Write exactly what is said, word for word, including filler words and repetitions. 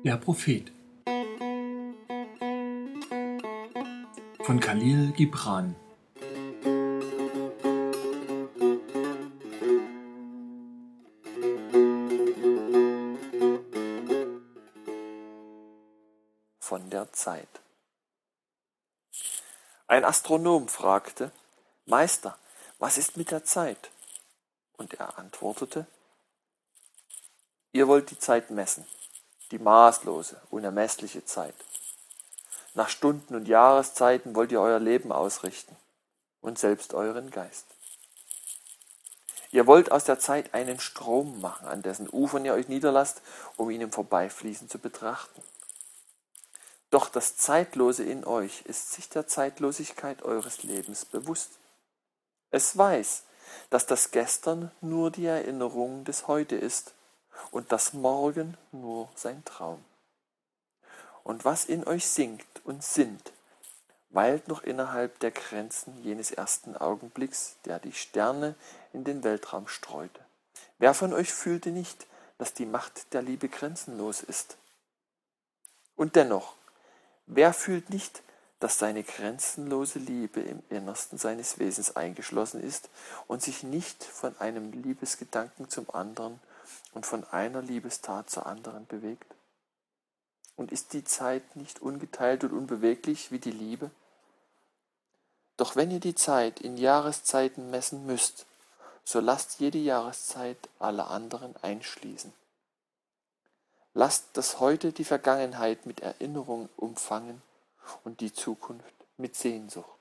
Der Prophet von Khalil Gibran. Von der Zeit. Ein Astronom fragte: Meister, was ist mit der Zeit? Und er antwortete: Ihr wollt die Zeit messen, die maßlose, unermessliche Zeit. Nach Stunden und Jahreszeiten wollt ihr euer Leben ausrichten und selbst euren Geist. Ihr wollt aus der Zeit einen Strom machen, an dessen Ufern ihr euch niederlasst, um ihn im Vorbeifließen zu betrachten. Doch das Zeitlose in euch ist sich der Zeitlosigkeit eures Lebens bewusst. Es weiß, dass das Gestern nur die Erinnerung des Heute ist und das Morgen nur sein Traum. Und was in euch singt und sinnt, weilt noch innerhalb der Grenzen jenes ersten Augenblicks, der die Sterne in den Weltraum streute. Wer von euch fühlte nicht, dass die Macht der Liebe grenzenlos ist? Und dennoch, wer fühlt nicht, dass seine grenzenlose Liebe im Innersten seines Wesens eingeschlossen ist und sich nicht von einem Liebesgedanken zum anderen und von einer Liebestat zur anderen bewegt? Und ist die Zeit nicht ungeteilt und unbeweglich wie die Liebe? Doch wenn ihr die Zeit in Jahreszeiten messen müsst, so lasst jede Jahreszeit alle anderen einschließen. Lasst das Heute die Vergangenheit mit Erinnerung umfangen und die Zukunft mit Sehnsucht.